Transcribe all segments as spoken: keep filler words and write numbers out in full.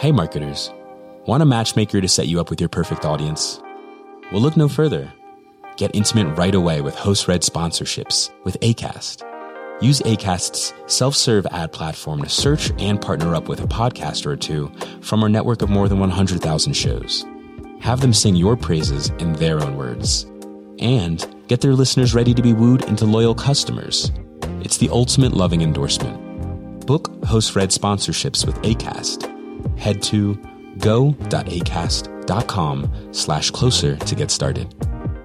Hey marketers, want a matchmaker to set you up with your perfect audience? Well, look no further. Get intimate right away with host-read sponsorships with Acast. Use Acast's self-serve ad platform to search and partner up with a podcaster or two from our network of more than one hundred thousand shows. Have them sing your praises in their own words. And get their listeners ready to be wooed into loyal customers. It's the ultimate loving endorsement. Book host-read sponsorships with Acast. Head to go.acast.com slash closer to get started.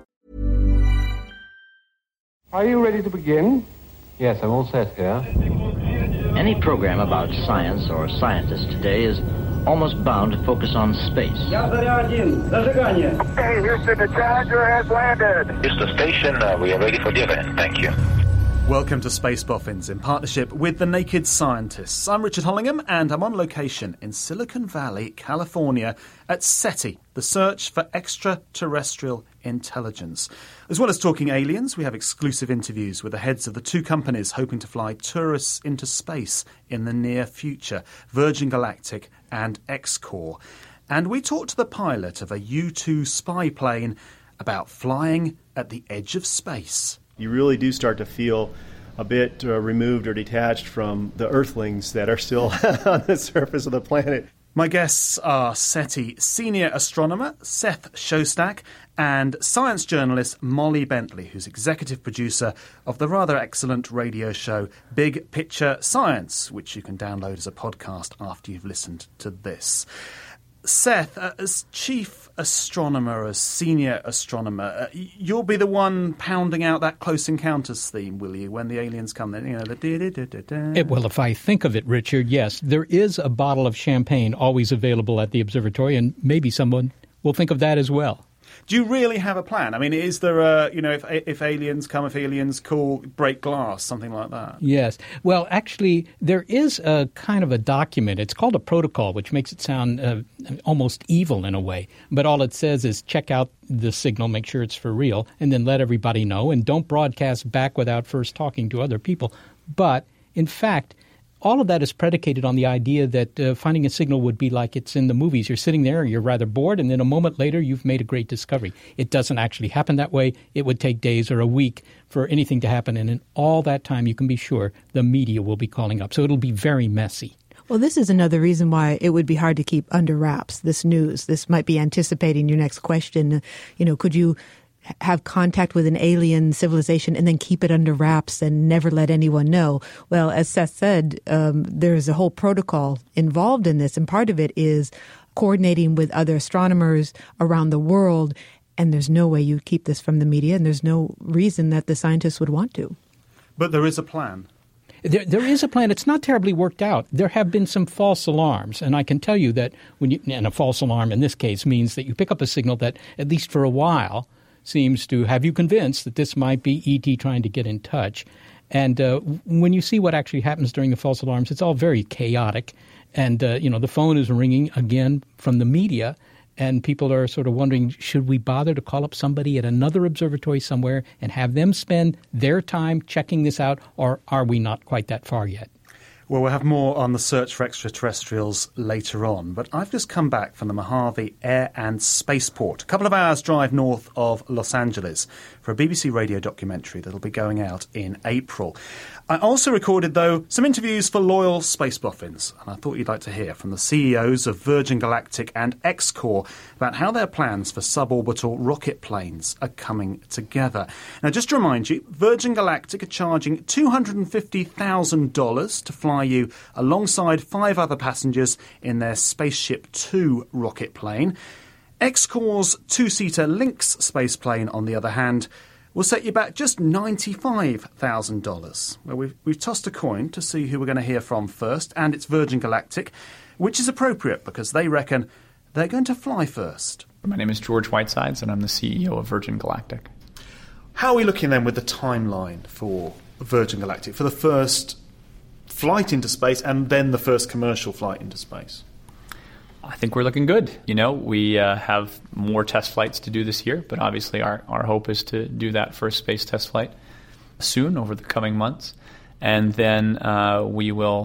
Are you ready to begin? Yes, I'm all set here. Any program about science or scientists today is almost bound to focus on space. Okay, Houston, the Challenger has landed. Houston Station, uh, we are ready for the event. Thank you. Welcome to Space Boffins in partnership with The Naked Scientists. I'm Richard Hollingham and I'm on location in Silicon Valley, California at SETI, the Search for Extraterrestrial Intelligence. As well as talking aliens, we have exclusive interviews with the heads of the two companies hoping to fly tourists into space in the near future, Virgin Galactic and X-Corp. And we talked to the pilot of a U two spy plane about flying at the edge of space. You really do start to feel a bit uh, removed or detached from the earthlings that are still on the surface of the planet. My guests are SETI senior astronomer Seth Shostak and science journalist Molly Bentley, who's executive producer of the rather excellent radio show Big Picture Science, which you can download as a podcast after you've listened to this. Seth, uh, as chief astronomer, as senior astronomer, uh, you'll be the one pounding out that Close Encounters theme, will you, when the aliens come? Then, you know, the da-da-da-da-da. It, well, if I think of it, Richard, yes, there is a bottle of champagne always available at the observatory, and maybe someone will think of that as well. Do you really have a plan? I mean, is there a, you know, if if aliens come, if aliens call, break glass, something like that? Yes. Well, actually, there is a kind of a document. It's called a protocol, which makes it sound uh, almost evil in a way. But all it says is check out the signal, make sure it's for real, and then let everybody know. And don't broadcast back without first talking to other people. But, in fact, all of that is predicated on the idea that uh, finding a signal would be like it's in the movies. You're sitting there, you're rather bored, and then a moment later you've made a great discovery. It doesn't actually happen that way. It would take days or a week for anything to happen, and in all that time you can be sure the media will be calling up. So it'll be very messy. Well, this is another reason why it would be hard to keep under wraps, this news. This might be anticipating your next question. You know, could you have contact with an alien civilization and then keep it under wraps and never let anyone know? Well, as Seth said, um, there's a whole protocol involved in this, and part of it is coordinating with other astronomers around the world, and there's no way you keep this from the media, and there's no reason that the scientists would want to. But there is a plan. There, there is a plan. It's not terribly worked out. There have been some false alarms, and I can tell you that when you, and a false alarm in this case means that you pick up a signal that, at least for a while, seems to have you convinced that this might be E T trying to get in touch. And uh, when you see what actually happens during the false alarms, it's all very chaotic. And, uh, you know, the phone is ringing again from the media, and people are sort of wondering, should we bother to call up somebody at another observatory somewhere and have them spend their time checking this out, or are we not quite that far yet? Well, we'll have more on the search for extraterrestrials later on, but I've just come back from the Mojave Air and Spaceport, a couple of hours' drive north of Los Angeles, for a B B C radio documentary that'll be going out in April. I also recorded, though, some interviews for loyal Space Boffins, and I thought you'd like to hear from the C E Os of Virgin Galactic and X-Corp about how their plans for suborbital rocket planes are coming together. Now, just to remind you, Virgin Galactic are charging two hundred fifty thousand dollars to fly you alongside five other passengers in their Spaceship Two rocket plane. X-Corp's two-seater Lynx spaceplane, on the other hand, will set you back just ninety-five thousand dollars. Well, we've, we've tossed a coin to see who we're going to hear from first, and it's Virgin Galactic, which is appropriate because they reckon they're going to fly first. My name is George Whitesides, and I'm the C E O of Virgin Galactic. How are we looking then with the timeline for Virgin Galactic, for the first flight into space and then the first commercial flight into space? I think we're looking good. You know, we uh, have more test flights to do this year, but obviously our, our hope is to do that first space test flight soon over the coming months. And then uh, we will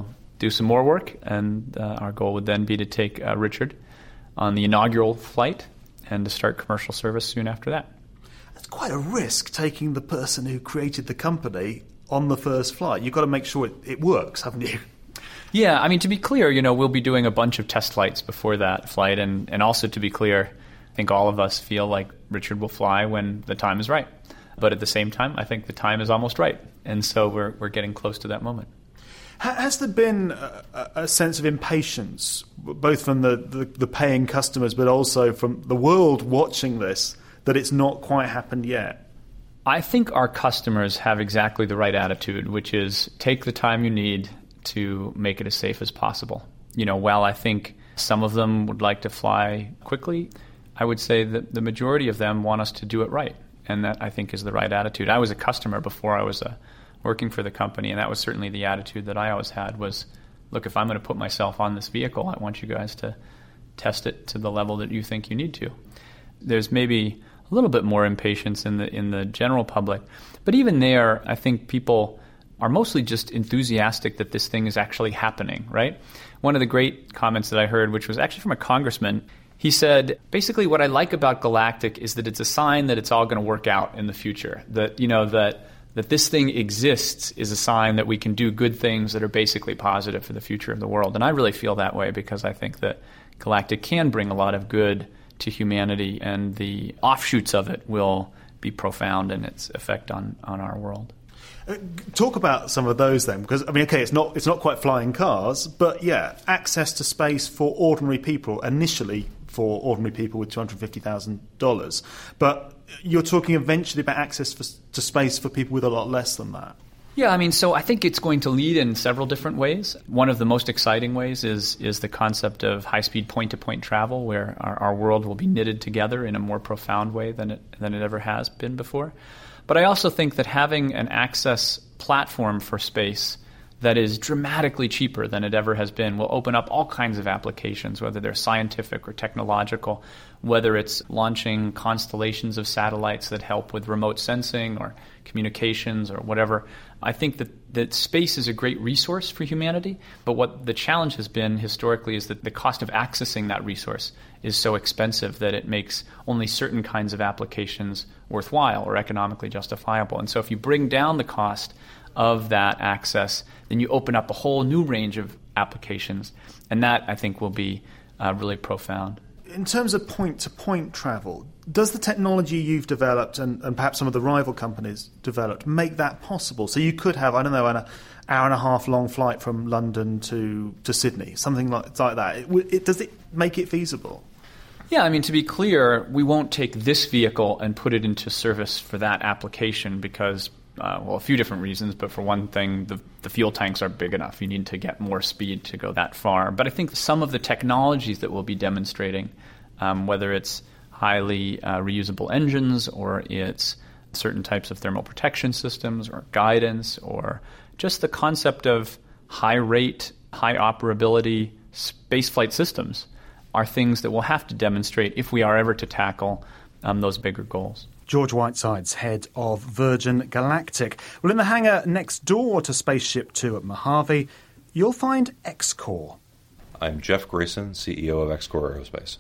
do some more work, and uh, our goal would then be to take uh, Richard on the inaugural flight and to start commercial service soon after that. It's quite a risk taking the person who created the company on the first flight. You've got to make sure it, it works, haven't you? Yeah, I mean, to be clear, you know, we'll be doing a bunch of test flights before that flight, and, and also to be clear, I think all of us feel like Richard will fly when the time is right. But at the same time, I think the time is almost right, and so we're we're getting close to that moment. Has there been a, a sense of impatience, both from the, the, the paying customers, but also from the world watching this, that it's not quite happened yet? I think our customers have exactly the right attitude, which is take the time you need to make it as safe as possible. You know, while I think some of them would like to fly quickly, I would say that the majority of them want us to do it right, and that I think is the right attitude. I was a customer before I was a working for the company, and that was certainly the attitude that I always had was, look, if I'm going to put myself on this vehicle, I want you guys to test it to the level that you think you need to. There's maybe a little bit more impatience in the in the general public, but even there, I think people are mostly just enthusiastic that this thing is actually happening, right? One of the great comments that I heard, which was actually from a congressman, he said, basically what I like about Galactic is that it's a sign that it's all going to work out in the future, that, you know, that that this thing exists is a sign that we can do good things that are basically positive for the future of the world. And I really feel that way because I think that Galactic can bring a lot of good to humanity, and the offshoots of it will be profound in its effect on, on our world. Uh, talk about some of those then, because, I mean, okay, it's not it's not quite flying cars, but yeah, access to space for ordinary people, initially for ordinary people with two hundred fifty thousand dollars. But you're talking eventually about access for, to space for people with a lot less than that. Yeah, I mean, so I think it's going to lead in several different ways. One of the most exciting ways is is the concept of high-speed point-to-point travel, where our, our world will be knitted together in a more profound way than it than it ever has been before. But I also think that having an access platform for space that is dramatically cheaper than it ever has been will open up all kinds of applications, whether they're scientific or technological, whether it's launching constellations of satellites that help with remote sensing or communications or whatever. I think that, that space is a great resource for humanity, but what the challenge has been historically is that the cost of accessing that resource is so expensive that it makes only certain kinds of applications worthwhile or economically justifiable. And so if you bring down the cost of that access, then you open up a whole new range of applications, and that, I think, will be uh, really profound. In terms of point-to-point travel, does the technology you've developed and, and perhaps some of the rival companies developed make that possible? So you could have, I don't know, an hour and a half long flight from London to, to Sydney, something like, like that. It, it, does it make it feasible? Yeah, I mean, to be clear, we won't take this vehicle and put it into service for that application because Uh, well, a few different reasons, but for one thing, the, the fuel tanks are big enough. You need to get more speed to go that far. But I think some of the technologies that we'll be demonstrating, um, whether it's highly uh, reusable engines or it's certain types of thermal protection systems or guidance or just the concept of high rate, high operability spaceflight systems are things that we'll have to demonstrate if we are ever to tackle um, those bigger goals. George Whiteside's head of Virgin Galactic. Well, in the hangar next door to Spaceship Two at Mojave, you'll find X-Core. I'm Jeff Grayson, C E O of X-Core Aerospace.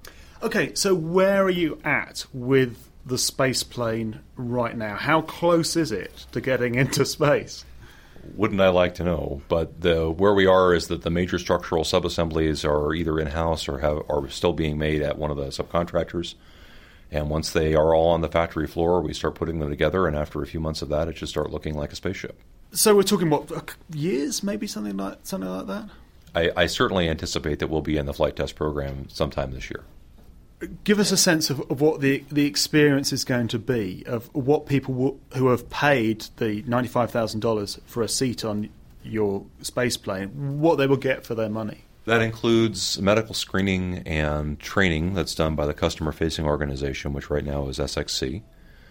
Okay, so where are you at with the space plane right now? How close is it to getting into space? Wouldn't I like to know, but the, where we are is that the major structural subassemblies are either in-house or have, are still being made at one of the subcontractors. And once they are all on the factory floor, we start putting them together, and after a few months of that, it should start looking like a spaceship. So we're talking, what, years, maybe something like something like that? I, I certainly anticipate that we'll be in the flight test program sometime this year. Give us a sense of, of what the the experience is going to be, of what people w- who have paid the ninety-five thousand dollars for a seat on your space plane, what they will get for their money. That includes medical screening and training that's done by the customer-facing organization, which right now is S X C.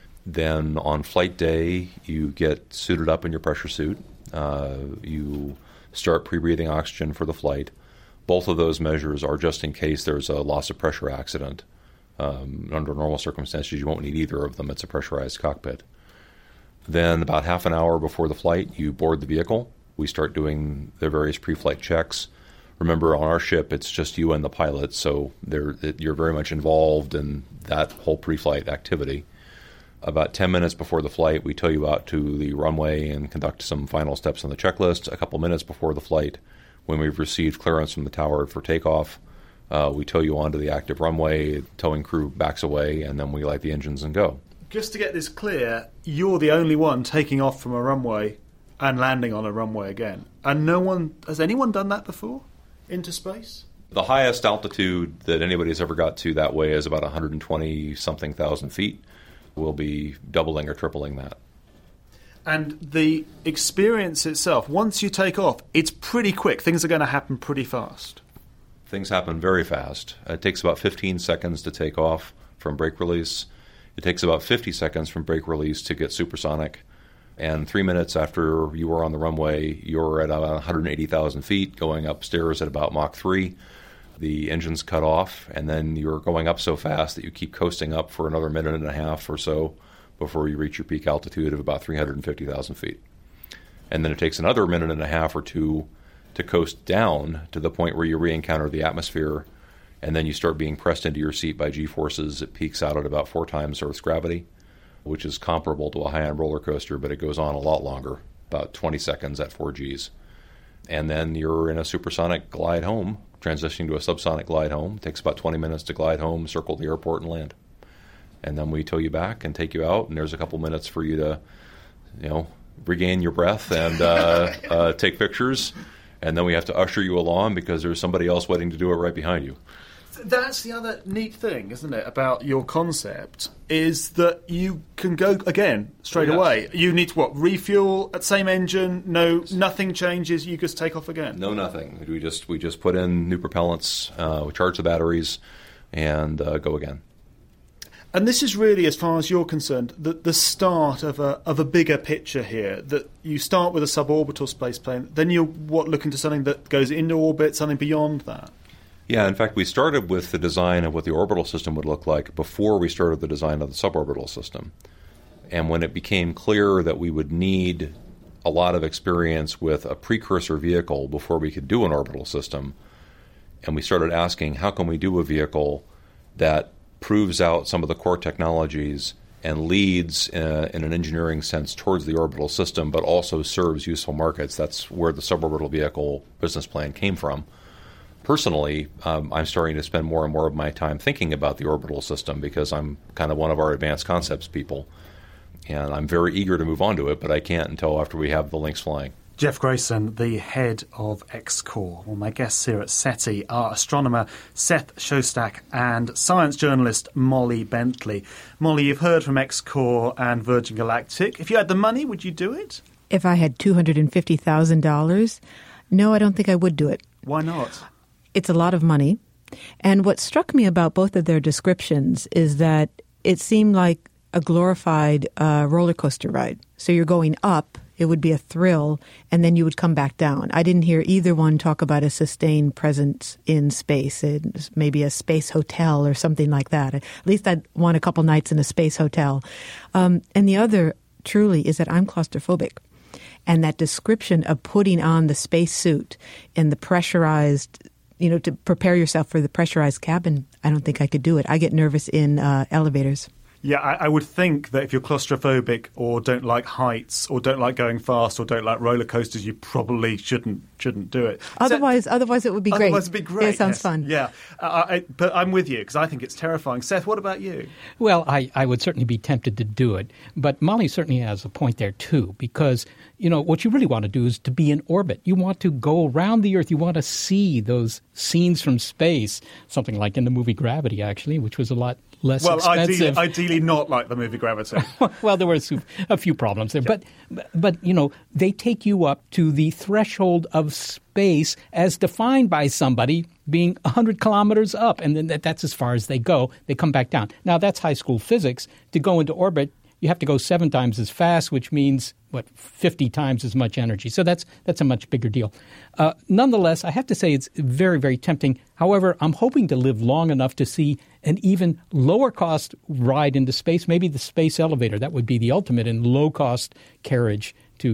Then on flight day, you get suited up in your pressure suit. Uh, you start pre-breathing oxygen for the flight. Both of those measures are just in case there's a loss of pressure accident. Um, under normal circumstances, you won't need either of them. It's a pressurized cockpit. Then about half an hour before the flight, you board the vehicle. We start doing the various pre-flight checks. Remember, on our ship, it's just you and the pilot, so you're very much involved in that whole pre-flight activity. About ten minutes before the flight, we tow you out to the runway and conduct some final steps on the checklist. A couple minutes before the flight, when we've received clearance from the tower for takeoff, uh, we tow you onto the active runway, towing crew backs away, and then we light the engines and go. Just to get this clear, you're the only one taking off from a runway and landing on a runway again. And no one, has anyone done that before? Into space? The highest altitude that anybody's ever got to that way is about one hundred twenty something thousand feet. We'll be doubling or tripling that. And the experience itself, once you take off, it's pretty quick. Things are going to happen pretty fast. Things happen very fast. It takes about fifteen seconds to take off from brake release. It takes about fifty seconds from brake release to get supersonic. And three minutes after you were on the runway, you're at about one hundred eighty thousand feet, going upstairs at about Mach three. The engine's cut off, and then you're going up so fast that you keep coasting up for another minute and a half or so before you reach your peak altitude of about three hundred fifty thousand feet. And then it takes another minute and a half or two to coast down to the point where you re-encounter the atmosphere, and then you start being pressed into your seat by G-forces. It peaks out at about four times Earth's gravity, which is comparable to a high-end roller coaster, but it goes on a lot longer, about twenty seconds at four Gs. And then you're in a supersonic glide home, transitioning to a subsonic glide home. It takes about twenty minutes to glide home, circle the airport, and land. And then we tow you back and take you out, and there's a couple minutes for you to, you know, regain your breath and uh, uh, take pictures. And then we have to usher you along because there's somebody else waiting to do it right behind you. That's the other neat thing, isn't it, about your concept, is that you can go, again, straight Oh, yes. away. You need to, what, refuel at same engine? No, nothing changes, you just take off again? No, nothing. We just we just put in new propellants, uh, we charge the batteries, and uh, go again. And this is really, as far as you're concerned, the, the start of a of a bigger picture here, that you start with a suborbital space plane, then you're, what, looking to something that goes into orbit, something beyond that? Yeah, in fact, we started with the design of what the orbital system would look like before we started the design of the suborbital system. And when it became clear that we would need a lot of experience with a precursor vehicle before we could do an orbital system, and we started asking, how can we do a vehicle that proves out some of the core technologies and leads uh, in an engineering sense towards the orbital system, but also serves useful markets? That's where the suborbital vehicle business plan came from. Personally, um, I'm starting to spend more and more of my time thinking about the orbital system because I'm kind of one of our advanced concepts people. And I'm very eager to move on to it, but I can't until after we have the Lynx flying. Jeff Grayson, the head of X-Core. Well, my guests here at SETI are astronomer Seth Shostak and science journalist Molly Bentley. Molly, you've heard from X-Core and Virgin Galactic. If you had the money, would you do it? If I had two hundred fifty thousand dollars, no, I don't think I would do it. Why not? It's a lot of money. And what struck me about both of their descriptions is that it seemed like a glorified uh, roller coaster ride. So you're going up, it would be a thrill, and then you would come back down. I didn't hear either one talk about a sustained presence in space, it, maybe a space hotel or something like that. At least I'd want a couple nights in a space hotel. Um, and the other, truly, is that I'm claustrophobic. And that description of putting on the space suit and the pressurized, you know, to prepare yourself for the pressurized cabin, I don't think I could do it. I get nervous in uh, elevators. Yeah, I, I would think that if you're claustrophobic or don't like heights or don't like going fast or don't like roller coasters, you probably shouldn't shouldn't do it. Otherwise, so, otherwise it would be otherwise great. Otherwise it would be great. Yeah, it sounds yes. fun. Yeah, uh, I, but I'm with you because I think it's terrifying. Seth, what about you? Well, I, I would certainly be tempted to do it. But Molly certainly has a point there, too, because, you know, what you really want to do is to be in orbit. You want to go around the Earth. You want to see those scenes from space, something like in the movie Gravity, actually, which was a lot less well, expensive. Well, ideally, ideally not like the movie Gravity. Well, there were a few problems there. But, but, you know, they take you up to the threshold of space as defined by somebody being one hundred kilometers up. And then that, that's as far as they go. They come back down. Now, that's high school physics. To go into orbit, you have to go seven times as fast, which means, what, fifty times as much energy. So that's that's a much bigger deal. Uh, nonetheless, I have to say it's very, very tempting. However, I'm hoping to live long enough to see an even lower-cost ride into space, maybe the space elevator. That would be the ultimate in low-cost carriage to uh,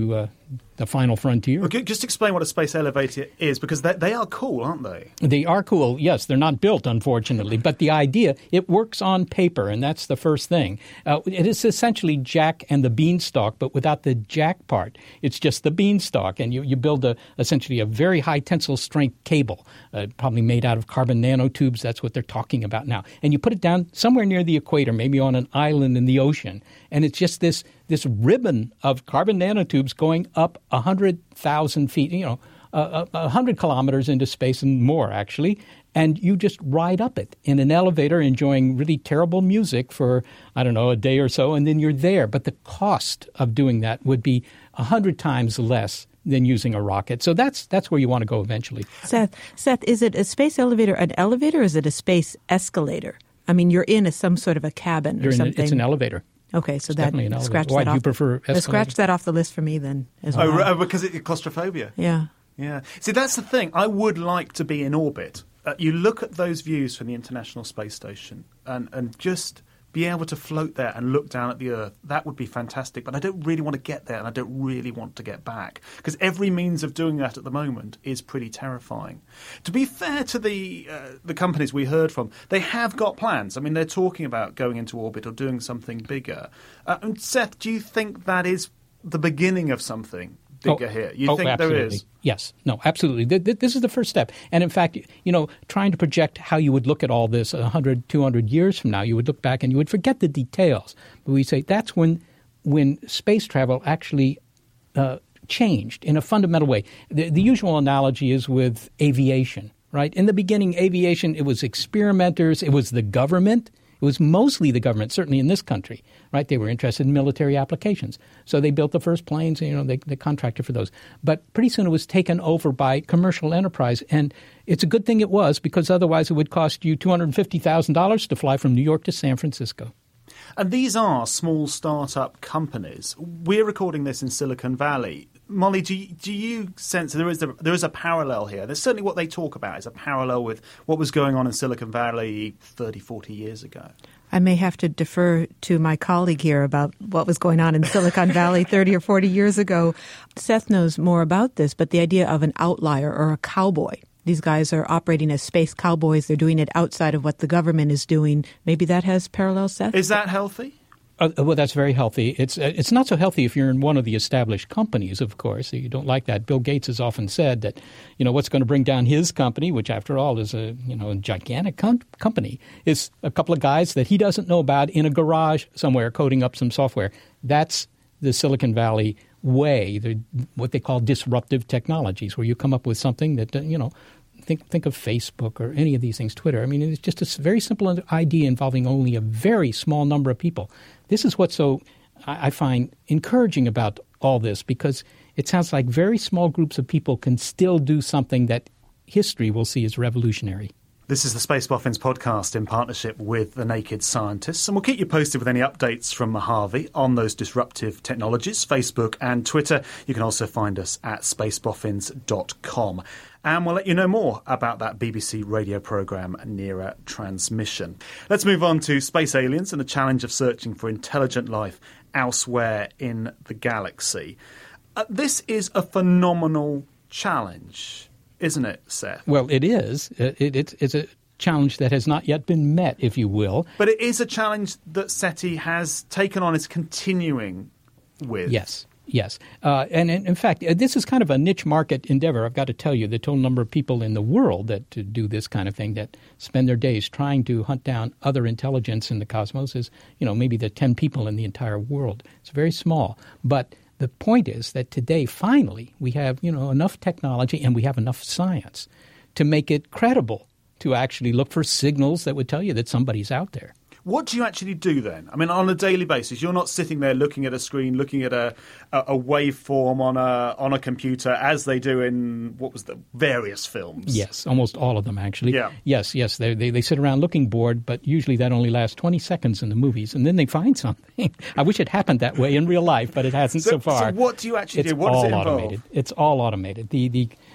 the final frontier. Okay, just explain what a space elevator is, because they, they are cool, aren't they? They are cool. Yes, they're not built, unfortunately. But the idea, it works on paper, and that's the first thing. Uh, it is essentially Jack and the beanstalk, but without the jack part. It's just the beanstalk, and you, you build a essentially a very high tensile strength cable, uh, probably made out of carbon nanotubes. That's what they're talking about now. And you put it down somewhere near the equator, maybe on an island in the ocean, and it's just this this ribbon of carbon nanotubes going up one hundred thousand feet, you know, uh, one hundred kilometers into space and more, actually. And you just ride up it in an elevator enjoying really terrible music for, I don't know, a day or so, and then you're there. But the cost of doing that would be one hundred times less than using a rocket. So that's that's where you want to go eventually. Seth, Seth, is it a space elevator an elevator, or is it a space escalator? I mean, you're in a, some sort of a cabin you're or something. A, it's an elevator. Okay, so it's that definitely an scratch Why that do off. you prefer escalator? Scratch that off the list for me then as well. Oh, right, because it's claustrophobia. Yeah. Yeah. See, that's the thing. I would like to be in orbit. Uh, you look at those views from the International Space Station and, and just be able to float there and look down at the Earth. That would be fantastic. But I don't really want to get there, and I don't really want to get back, because every means of doing that at the moment is pretty terrifying. To be fair to the uh, the companies we heard from, they have got plans. I mean, they're talking about going into orbit or doing something bigger. Uh, and Seth, do you think that is the beginning of something bigger oh, here? You oh, think absolutely. there is? Yes. No, absolutely. This is the first step. And in fact, you know, trying to project how you would look at all this one hundred, two hundred years from now, you would look back and you would forget the details. But we say that's when when space travel actually uh, changed in a fundamental way. The, the usual analogy is with aviation, right? In the beginning, aviation, it was experimenters, it was the government. It was mostly the government, certainly in this country, right? They were interested in military applications. So they built the first planes, and, you know, they, they contracted for those. But pretty soon it was taken over by commercial enterprise. And it's a good thing it was, because otherwise it would cost you two hundred fifty thousand dollars to fly from New York to San Francisco. And these are small startup companies. We're recording this in Silicon Valley. Molly, do you, do you sense there is a, there is a parallel here? There's certainly what they talk about is a parallel with what was going on in Silicon Valley thirty, forty years ago. I may have to defer to my colleague here about what was going on in Silicon Valley thirty or forty years ago. Seth knows more about this, but the idea of an outlier or a cowboy. These guys are operating as space cowboys. They're doing it outside of what the government is doing. Maybe that has parallels, Seth? Is that healthy? Uh, well, that's very healthy. It's uh, it's not so healthy if you're in one of the established companies, of course. You don't like that. Bill Gates has often said that, you know, what's going to bring down his company, which after all is a, you know, a gigantic com- company, is a couple of guys that he doesn't know about in a garage somewhere coding up some software. That's the Silicon Valley way, the, what they call disruptive technologies, where you come up with something that, uh, you know, Think think of Facebook or any of these things, Twitter. I mean, it's just a very simple idea involving only a very small number of people. This is what's so, I find, encouraging about all this, because it sounds like very small groups of people can still do something that history will see as revolutionary. This is the Space Boffins podcast in partnership with The Naked Scientists, and we'll keep you posted with any updates from Mojave on those disruptive technologies, Facebook and Twitter. You can also find us at space boffins dot com. And we'll let you know more about that B B C radio programme, Nearer Transmission. Let's move on to space aliens and the challenge of searching for intelligent life elsewhere in the galaxy. Uh, this is a phenomenal challenge, isn't it, Seth? Well, it is. It, it, it's, it's a challenge that has not yet been met, if you will. But it is a challenge that SETI has taken on, is continuing with. Yes. Yes. Uh, and in, in fact, uh, this is kind of a niche market endeavor. I've got to tell you, the total number of people in the world that to do this kind of thing, that spend their days trying to hunt down other intelligence in the cosmos, is, you know, maybe the ten people in the entire world. It's very small. But the point is that today, finally, we have, you know, enough technology and we have enough science to make it credible to actually look for signals that would tell you that somebody's out there. What do you actually do then? I mean, on a daily basis, you're not sitting there looking at a screen, looking at a, a, a waveform on a on a computer as they do in, what was the, various films. Yes, almost all of them, actually. Yeah. Yes, yes. They, they they sit around looking bored, but usually that only lasts twenty seconds in the movies, and then they find something. I wish it happened that way in real life, but it hasn't so, so far. So what do you actually it's do? What all does it involve? Automated. It's all automated. The, the,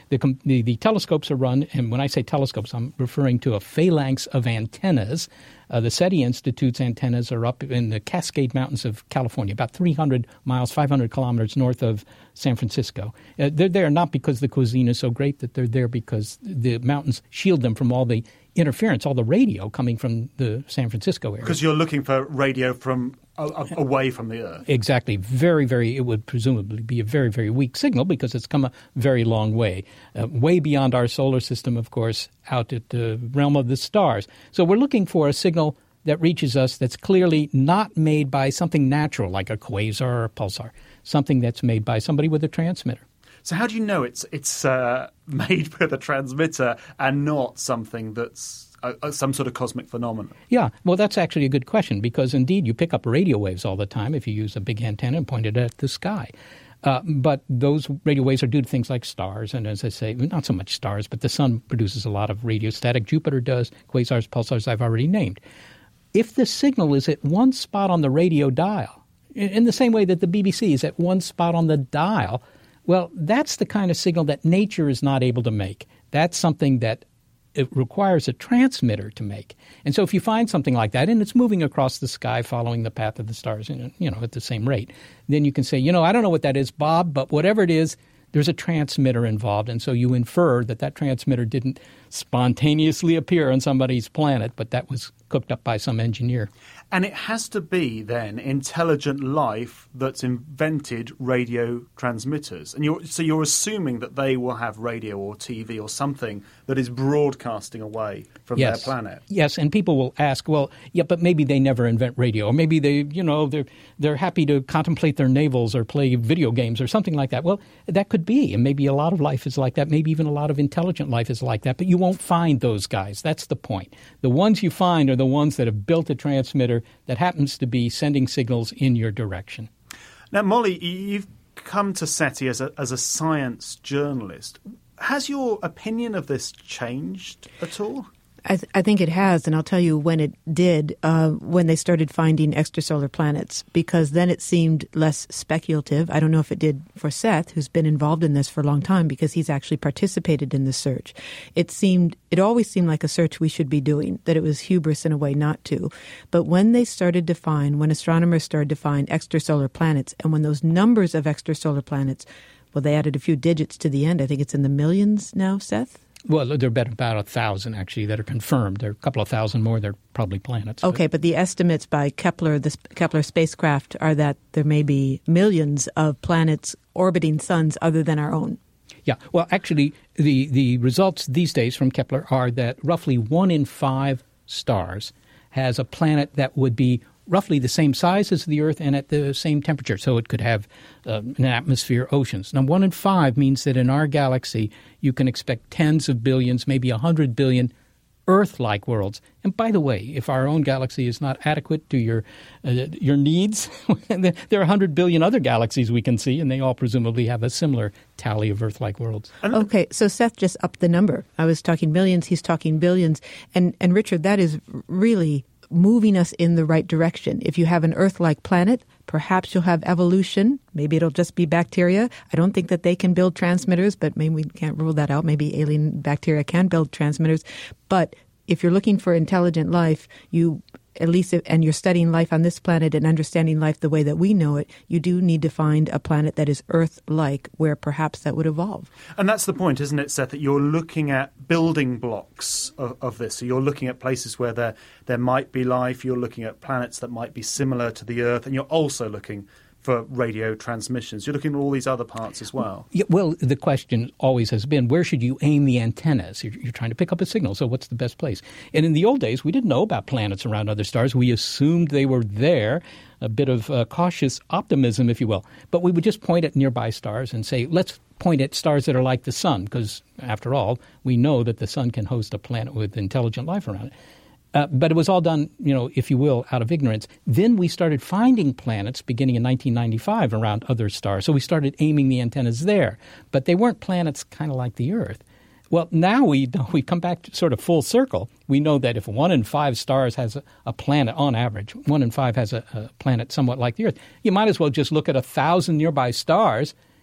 The, the, the telescopes are run, and when I say telescopes, I'm referring to a phalanx of antennas. Uh, the SETI Institute's antennas are up in the Cascade Mountains of California, about three hundred miles, five hundred kilometers north of San Francisco. Uh, they're there not because the cuisine is so great, that they're there because the mountains shield them from all the interference, all the radio coming from the San Francisco area. Because you're looking for radio from uh, away from the Earth. Exactly. Very, very, it would presumably be a very, very weak signal because it's come a very long way, uh, way beyond our solar system, of course, out at the realm of the stars. So we're looking for a signal that reaches us that's clearly not made by something natural like a quasar or a pulsar, something that's made by somebody with a transmitter. So how do you know it's it's uh, made with a transmitter and not something that's uh, uh, some sort of cosmic phenomenon? Yeah, well, that's actually a good question because, indeed, you pick up radio waves all the time if you use a big antenna and point it at the sky. Uh, but those radio waves are due to things like stars, and as I say, not so much stars, but the sun produces a lot of radio static. Jupiter does, quasars, pulsars I've already named. If the signal is at one spot on the radio dial, in the same way that the B B C is at one spot on the dial, well, that's the kind of signal that nature is not able to make. That's something that it requires a transmitter to make. And so if you find something like that, and it's moving across the sky following the path of the stars, you know, at the same rate, then you can say, you know, I don't know what that is, Bob, but whatever it is, there's a transmitter involved. And so you infer that that transmitter didn't spontaneously appear on somebody's planet, but that was cooked up by some engineer. And it has to be, then, intelligent life that's invented radio transmitters. And you're, so you're assuming that they will have radio or T V or something that is broadcasting away from yes. their planet. Yes, and people will ask, well, yeah, but maybe they never invent radio. Or maybe they, you know, they're, they're happy to contemplate their navels or play video games or something like that. Well, that could be. And maybe a lot of life is like that. Maybe even a lot of intelligent life is like that. But you won't find those guys. That's the point. The ones you find are the ones that have built a transmitter that happens to be sending signals in your direction. Now, Molly, you've come to SETI as a, as a science journalist. Has your opinion of this changed at all? I, th- I think it has, and I'll tell you when it did, uh, when they started finding extrasolar planets, because then it seemed less speculative. I don't know if it did for Seth, who's been involved in this for a long time, because he's actually participated in the search. It seemed, it always seemed like a search we should be doing, that it was hubris in a way not to. But when they started to find, when astronomers started to find extrasolar planets, and when those numbers of extrasolar planets, well, they added a few digits to the end. I think it's in the millions now, Seth? Well, there are about a thousand, actually, that are confirmed. There are a couple of thousand more. They're probably planets. Okay, but, but the estimates by Kepler, the Kepler spacecraft, are that there may be millions of planets orbiting suns other than our own. Yeah, well, actually, the, the results these days from Kepler are that roughly one in five stars has a planet that would be roughly the same size as the Earth and at the same temperature. So it could have uh, an atmosphere, oceans. Now, one in five means that in our galaxy, you can expect tens of billions, maybe a hundred billion Earth-like worlds. And by the way, if our own galaxy is not adequate to your uh, your needs, there are a hundred billion other galaxies we can see, and they all presumably have a similar tally of Earth-like worlds. Okay, so Seth just upped the number. I was talking millions, he's talking billions. And, and Richard, that is really moving us in the right direction. If you have an Earth-like planet, perhaps you'll have evolution. Maybe it'll just be bacteria. I don't think that they can build transmitters, but maybe we can't rule that out. Maybe alien bacteria can build transmitters. But if you're looking for intelligent life, you at least, if, and you're studying life on this planet and understanding life the way that we know it, you do need to find a planet that is Earth-like, where perhaps that would evolve. And that's the point, isn't it, Seth, that you're looking at building blocks of, of this. So you're looking at places where there, there might be life, you're looking at planets that might be similar to the Earth, and you're also looking for radio transmissions. You're looking at all these other parts as well. Yeah, well, the question always has been, where should you aim the antennas? You're, you're trying to pick up a signal, so what's the best place? And in the old days, we didn't know about planets around other stars. We assumed they were there, a bit of uh, cautious optimism, if you will. But we would just point at nearby stars and say, let's point at stars that are like the sun, because, after all, we know that the sun can host a planet with intelligent life around it. Uh, but it was all done, you know, if you will, out of ignorance. Then we started finding planets beginning in nineteen ninety-five around other stars. So we started aiming the antennas there. But they weren't planets kind of like the Earth. Well, now we we come back to sort of full circle. We know that if one in five stars has a, a planet, on average, one in five has a, a planet somewhat like the Earth, you might as well just look at a thousand nearby stars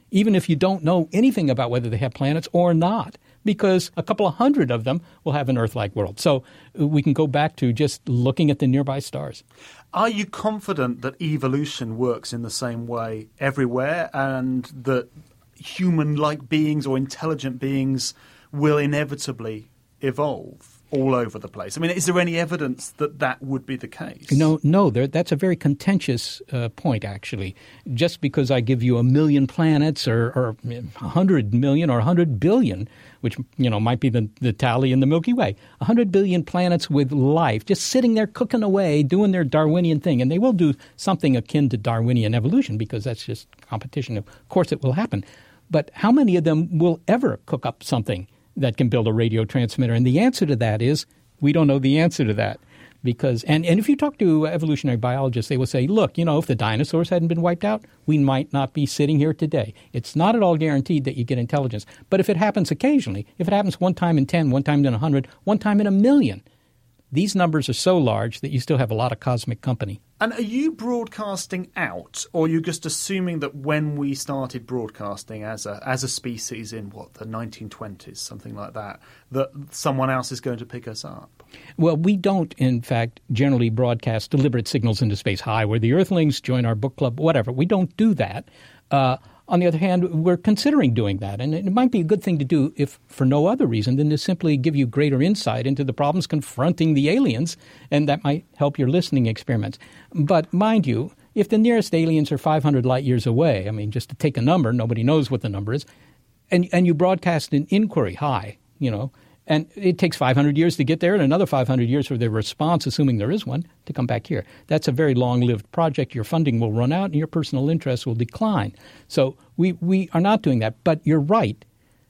even if you don't know anything about whether they have planets or not, because a couple of hundred of them will have an Earth-like world. So we can go back to just looking at the nearby stars. Are you confident that evolution works in the same way everywhere and that human-like beings or intelligent beings will inevitably evolve all over the place? I mean, is there any evidence that that would be the case? No, no. There, that's a very contentious uh, point, actually. Just because I give you a million planets or, or a hundred million or a hundred billion, which, you know, might be the, the tally in the Milky Way, a hundred billion planets with life just sitting there cooking away, doing their Darwinian thing. And they will do something akin to Darwinian evolution because that's just competition. Of course it will happen. But how many of them will ever cook up something that can build a radio transmitter? And the answer to that is we don't know the answer to that. Because and, and if you talk to evolutionary biologists, they will say, look, you know, if the dinosaurs hadn't been wiped out, we might not be sitting here today. It's not at all guaranteed that you get intelligence. But if it happens occasionally, if it happens one time in ten, one time in a hundred, one time in a million, these numbers are so large that you still have a lot of cosmic company. And are you broadcasting out, or are you just assuming that when we started broadcasting as a as a species in, what, the nineteen twenties, something like that, that someone else is going to pick us up? Well, we don't, in fact, generally broadcast deliberate signals into space. Hi, we're the Earthlings, join our book club, whatever. We don't do that. Uh, on the other hand, we're considering doing that. And it might be a good thing to do if for no other reason than to simply give you greater insight into the problems confronting the aliens, and that might help your listening experiments. But mind you, if the nearest aliens are five hundred light years away, I mean, just to take a number, nobody knows what the number is, and, and you broadcast an inquiry, hi, you know, and it takes five hundred years to get there and another five hundred years for the response, assuming there is one, to come back here. That's a very long-lived project. Your funding will run out and your personal interest will decline. So we, we are not doing that. But you're right.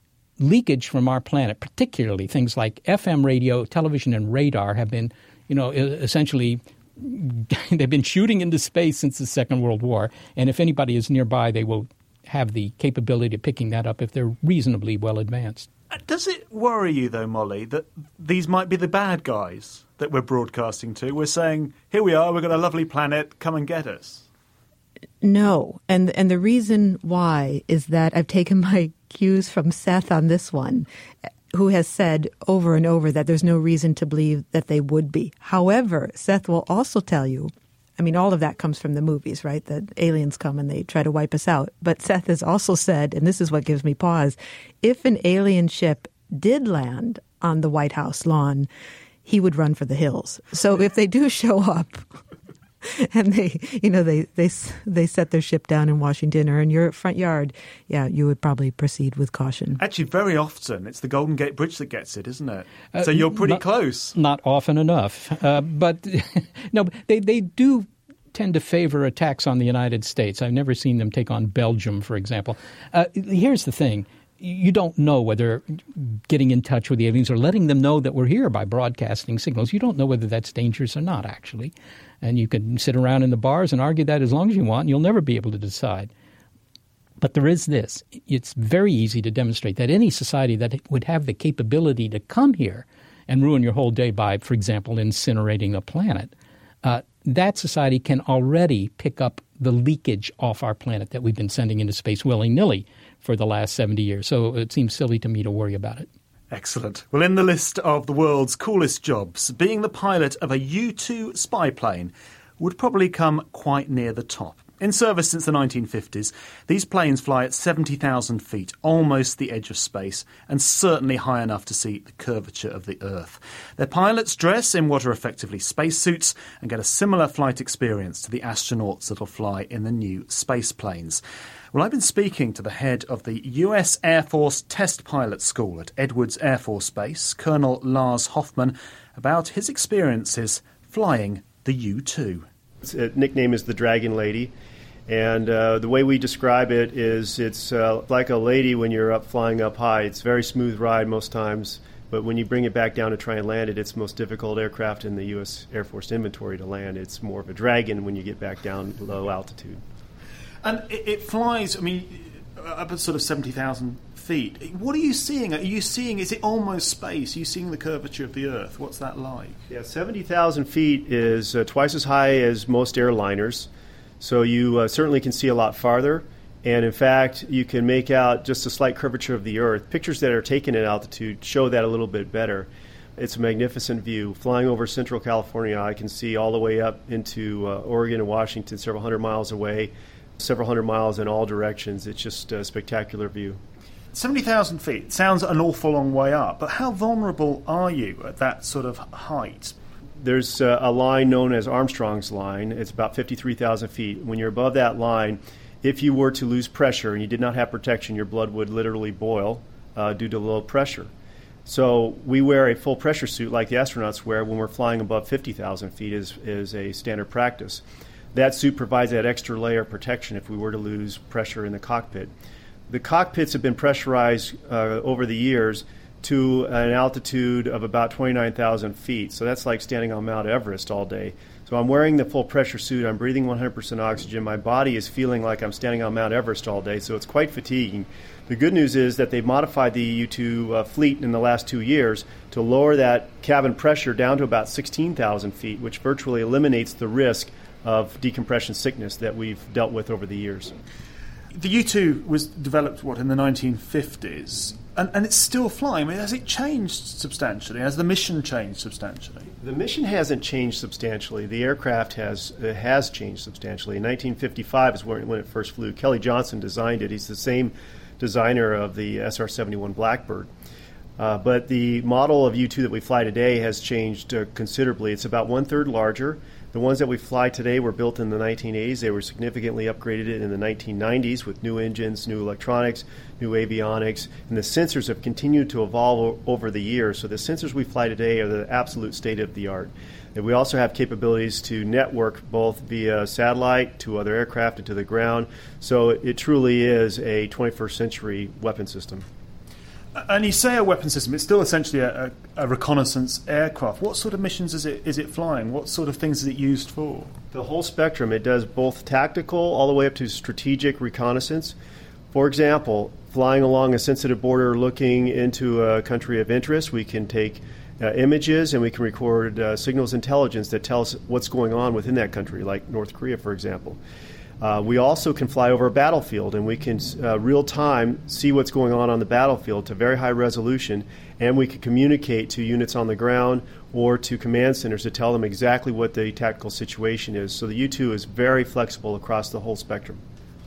Leakage from our planet, particularly things like F M radio, television, and radar have been, you know, essentially they've been shooting into space since the Second World War. And if anybody is nearby, they will have the capability of picking that up if they're reasonably well advanced. Does it worry you, though, Molly, that these might be the bad guys that we're broadcasting to? We're saying, here we are, we've got a lovely planet, come and get us. No. And and the reason why is that I've taken my cues from Seth on this one, who has said over and over that there's no reason to believe that they would be. However, Seth will also tell you, I mean, all of that comes from the movies, right? That aliens come and they try to wipe us out. But Seth has also said, and this is what gives me pause, if an alien ship did land on the White House lawn, he would run for the hills. So if they do show up and they, you know, they, they, they set their ship down in Washington or in your front yard, yeah, you would probably proceed with caution. Actually, very often, it's the Golden Gate Bridge that gets it, isn't it? Uh, so you're pretty not, close. Not often enough. Uh, but no, they, they do tend to favor attacks on the United States. I've never seen them take on Belgium, for example. Uh, here's the thing. You don't know whether getting in touch with the aliens or letting them know that we're here by broadcasting signals, you don't know whether that's dangerous or not, actually. And you can sit around in the bars and argue that as long as you want, and you'll never be able to decide. But there is this. It's very easy to demonstrate that any society that would have the capability to come here and ruin your whole day by, for example, incinerating a planet, uh, that society can already pick up the leakage off our planet that we've been sending into space willy-nilly for the last seventy years. So it seems silly to me to worry about it. Excellent. Well, in the list of the world's coolest jobs, being the pilot of a U two spy plane would probably come quite near the top. In service since the nineteen fifties, these planes fly at seventy thousand feet, almost the edge of space, and certainly high enough to see the curvature of the Earth. Their pilots dress in what are effectively spacesuits and get a similar flight experience to the astronauts that'll fly in the new space planes. Well, I've been speaking to the head of the U S Air Force Test Pilot School at Edwards Air Force Base, Colonel Lars Hoffman, about his experiences flying the U two. Its nickname is the Dragon Lady, and uh, the way we describe it is it's uh, like a lady when you're up flying up high. It's a very smooth ride most times, but when you bring it back down to try and land it, it's the most difficult aircraft in the U S Air Force inventory to land. It's more of a dragon when you get back down low altitude. And it, it flies, I mean, up at sort of seventy thousand feet. What are you seeing? Are you seeing, is it almost space? Are you seeing the curvature of the Earth? What's that like? Yeah, seventy thousand feet is uh, twice as high as most airliners, so you uh, certainly can see a lot farther. And in fact, you can make out just a slight curvature of the Earth. Pictures that are taken at altitude show that a little bit better. It's a magnificent view. Flying over Central California, I can see all the way up into uh, Oregon and Washington, several hundred miles away, several hundred miles in all directions. It's just a spectacular view. seventy thousand feet sounds an awful long way up, but how vulnerable are you at that sort of height? There's uh, a line known as Armstrong's line. It's about fifty-three thousand feet. When you're above that line, if you were to lose pressure and you did not have protection, your blood would literally boil uh, due to low pressure. So we wear a full pressure suit like the astronauts wear when we're flying above fifty thousand feet is, is a standard practice. That suit provides that extra layer of protection if we were to lose pressure in the cockpit. The cockpits have been pressurized uh, over the years to an altitude of about twenty-nine thousand feet. So that's like standing on Mount Everest all day. So I'm wearing the full pressure suit. I'm breathing one hundred percent oxygen. My body is feeling like I'm standing on Mount Everest all day, so it's quite fatiguing. The good news is that they've modified the U two uh, fleet in the last two years to lower that cabin pressure down to about sixteen thousand feet, which virtually eliminates the risk of decompression sickness that we've dealt with over the years. The U two was developed, what, in the nineteen fifties, and, and it's still flying. I mean, has it changed substantially? Has the mission changed substantially? The mission hasn't changed substantially. The aircraft has uh, has changed substantially. In nineteen fifty-five is when, when it first flew. Kelly Johnson designed it. He's the same designer of the S R seventy-one Blackbird. Uh, but the model of U two that we fly today has changed uh, considerably. It's about one-third larger. The ones that we fly today were built in the nineteen eighties. They were significantly upgraded in the nineteen nineties with new engines, new electronics, new avionics, and the sensors have continued to evolve o- over the years. So the sensors we fly today are the absolute state of the art. And we also have capabilities to network both via satellite to other aircraft and to the ground. So it truly is a twenty-first century weapon system. And you say a weapon system, it's still essentially a, a, a reconnaissance aircraft. What sort of missions is it is it flying? What sort of things is it used for? The whole spectrum. It does both tactical all the way up to strategic reconnaissance. For example, flying along a sensitive border looking into a country of interest, we can take uh, images and we can record uh, signals intelligence that tell us what's going on within that country, like North Korea, for example. Uh, we also can fly over a battlefield, and we can uh, real-time see what's going on on the battlefield to very high resolution, and we can communicate to units on the ground or to command centers to tell them exactly what the tactical situation is. So the U two is very flexible across the whole spectrum.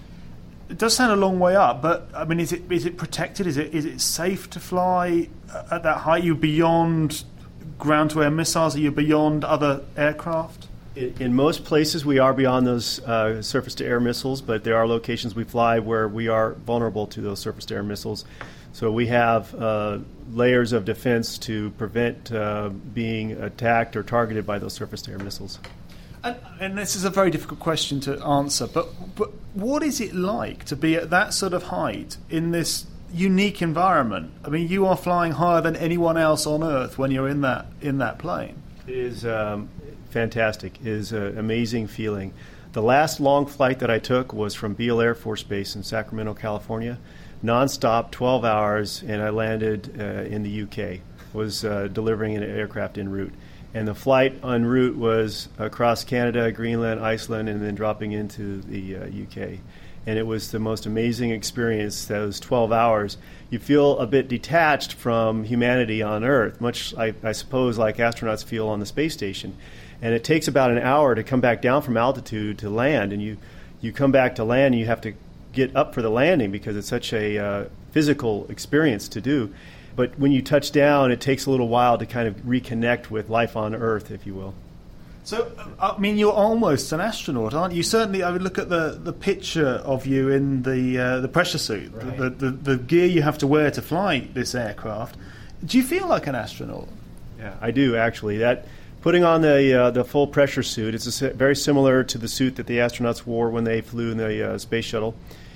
It does sound a long way up, but I mean, is it is it protected? Is it is it safe to fly at that height? Are you beyond ground-to-air missiles? Are you beyond other aircraft? In most places, we are beyond those uh, surface-to-air missiles, but there are locations we fly where we are vulnerable to those surface-to-air missiles. So we have uh, layers of defense to prevent uh, being attacked or targeted by those surface-to-air missiles. And, and this is a very difficult question to answer, but, but what is it like to be at that sort of height in this unique environment? I mean, you are flying higher than anyone else on Earth when you're in that in that plane. It is um, fantastic. It is an amazing feeling. The last long flight that I took was from Beale Air Force Base in Sacramento, California, nonstop, twelve hours, and I landed uh, in the U K. Was uh, delivering an aircraft en route. And the flight en route was across Canada, Greenland, Iceland, and then dropping into the uh, U K. And it was the most amazing experience, those twelve hours. You feel a bit detached from humanity on Earth, much, I, I suppose, like astronauts feel on the space station. And it takes about an hour to come back down from altitude to land. And you, you come back to land, and you have to get up for the landing because it's such a uh, physical experience to do. But when you touch down, it takes a little while to kind of reconnect with life on Earth, if you will. So, I mean, you're almost an astronaut, aren't you? Certainly, I would look at the, the picture of you in the uh, the pressure suit, right. the, the the gear you have to wear to fly this aircraft. Do you feel like an astronaut? Yeah, I do, actually. That putting on the uh, the full pressure suit, it's a, very similar to the suit that the astronauts wore when they flew in the uh, space shuttle.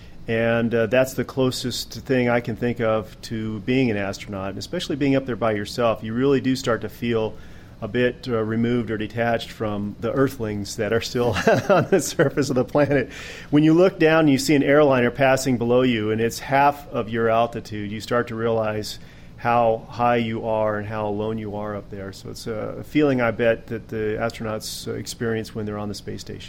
And uh, that's the closest thing I can think of to being an astronaut, and especially being up there by yourself. You really do start to feel a bit uh, removed or detached from the earthlings that are still on the surface of the planet. When you look down and you see an airliner passing below you and it's half of your altitude, you start to realize how high you are and how alone you are up there. So it's a feeling, I bet, that the astronauts experience when they're on the space station.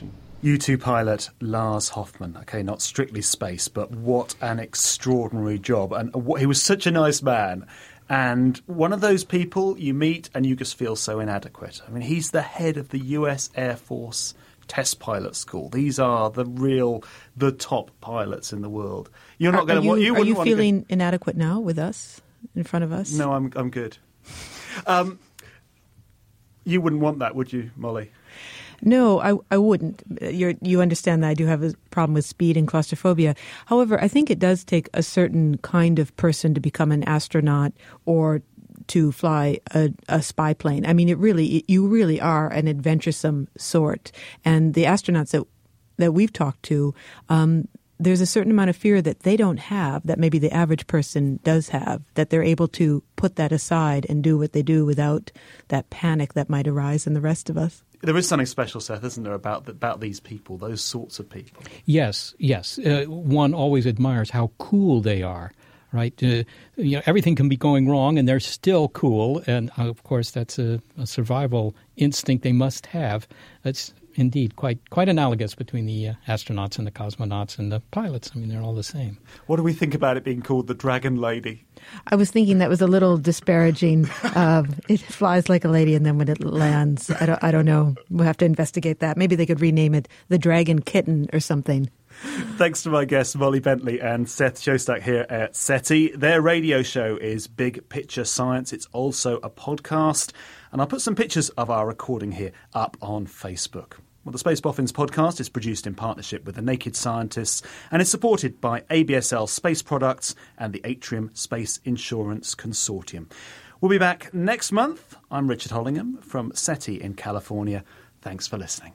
U two pilot Lars Hoffman. Okay, not strictly space, but what an extraordinary job. And what, he was such a nice man. And one of those people you meet and you just feel so inadequate. I mean, he's the head of the U S Air Force Test Pilot School. These are the real, the top pilots in the world. You're not going to want. You are you want feeling go, inadequate now with us in front of us? No, I'm I'm good. Um, you wouldn't want that, would you, Molly? No, I, I wouldn't. You're, you understand that I do have a problem with speed and claustrophobia. However, I think it does take a certain kind of person to become an astronaut or to fly a, a spy plane. I mean, it really, it, you really are an adventuresome sort. And the astronauts that that we've talked to, um, there's a certain amount of fear that they don't have that maybe the average person does have, that they're able to put that aside and do what they do without that panic that might arise in the rest of us. There is something special, Seth, isn't there, about about these people, those sorts of people? Yes, yes. Uh, one always admires how cool they are, right? Uh, you know, everything can be going wrong, and they're still cool. And uh, of course, that's a, a survival instinct they must have. It's indeed quite quite analogous between the uh, astronauts and the cosmonauts and the pilots. I mean, they're all the same. What do we think about it being called the Dragon Lady? I was thinking that was a little disparaging. Uh, it flies like a lady, and then when it lands, I don't, I don't know. We'll have to investigate that. Maybe they could rename it the Dragon Kitten or something. Thanks to my guests, Molly Bentley and Seth Shostak here at SETI. Their radio show is Big Picture Science. It's also a podcast. And I'll put some pictures of our recording here up on Facebook. Well, the Space Boffins podcast is produced in partnership with the Naked Scientists and is supported by A B S L Space Products and the Atrium Space Insurance Consortium. We'll be back next month. I'm Richard Hollingham from SETI in California. Thanks for listening.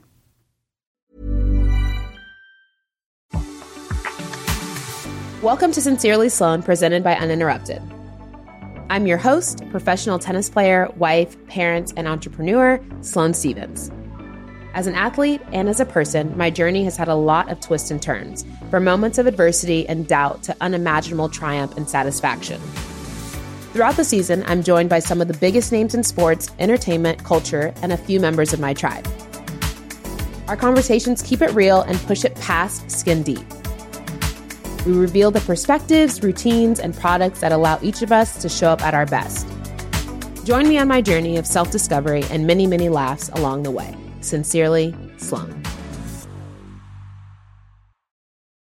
Welcome to Sincerely Sloan, presented by Uninterrupted. I'm your host, professional tennis player, wife, parent, and entrepreneur, Sloane Stevens. As an athlete and as a person, my journey has had a lot of twists and turns, from moments of adversity and doubt to unimaginable triumph and satisfaction. Throughout the season, I'm joined by some of the biggest names in sports, entertainment, culture, and a few members of my tribe. Our conversations keep it real and push it past skin deep. We reveal the perspectives, routines, and products that allow each of us to show up at our best. Join me on my journey of self-discovery and many, many laughs along the way. Sincerely, Sloane.